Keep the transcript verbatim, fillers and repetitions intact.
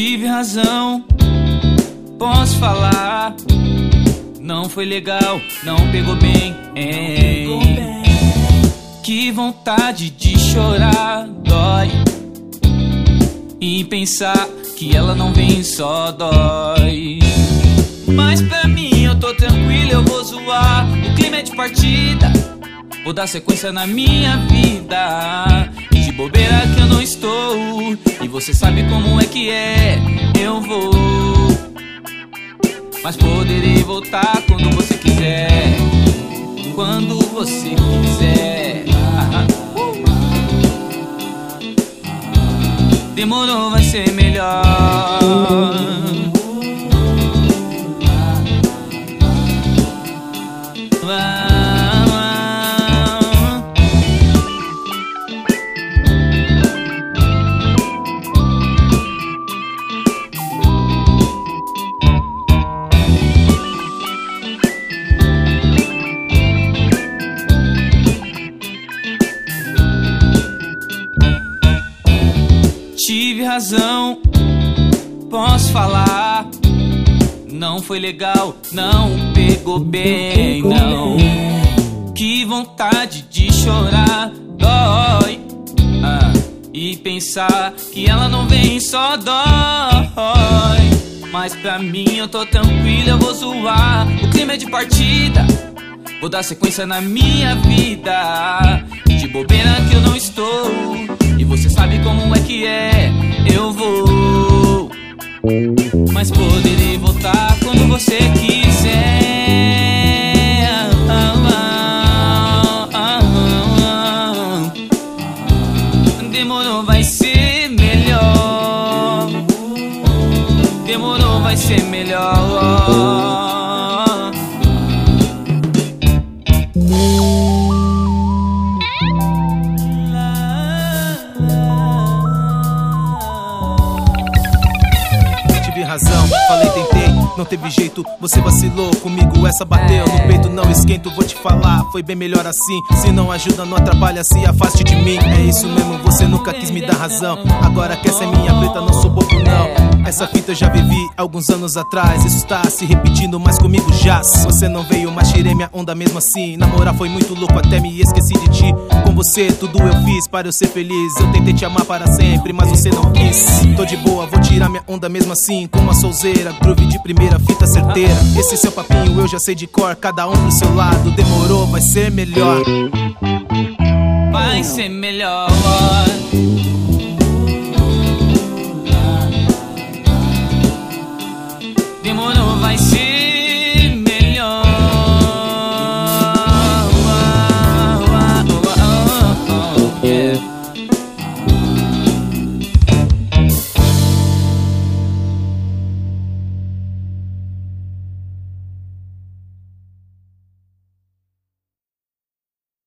Tive razão, posso falar. Não foi legal, não pegou bem, hein? Que vontade de chorar, dói. E pensar que ela não vem só dói. Mas pra mim eu tô tranquilo, eu vou zoar. O clima é de partida, vou dar sequência na minha vida. E de bobeira que eu não estou, e você sabe como é que é, eu vou. Mas poderei voltar quando você quiser, quando você quiser. Demorou, vai ser melhor. Tive razão, posso falar. Não foi legal, não pegou bem, não. Que vontade de chorar, dói. Ah, e pensar que ela não vem só dói. Mas pra mim eu tô tranquilo, eu vou zoar. O clima é de partida, vou dar sequência na minha vida. De bobeira que eu não estou, e você sabe como é que é, eu vou. Mas poderei voltar quando você quiser. Demorou, vai ser melhor. Demorou, vai ser melhor. Razão, falei, tentei, não teve jeito, você vacilou comigo, essa bateu no peito, não esquento, vou te falar, foi bem melhor assim. Se não ajuda, não atrapalha, se afaste de mim. É isso mesmo, você nunca quis me dar razão, agora quer ser minha preta, não sou bobo não. Essa fita eu já vivi alguns anos atrás, isso está se repetindo, mas comigo já. Você não veio, mas tirei minha onda mesmo assim. Namorar foi muito louco, até me esqueci de ti. Com você tudo eu fiz para eu ser feliz, eu tentei te amar para sempre, mas você não quis. Tô de boa, vou tirar minha onda mesmo assim, com uma solzeira, groove de primeira, fita certeira. Esse seu papinho eu já sei de cor, cada um pro seu lado. Demorou, vai ser melhor. Vai ser melhor.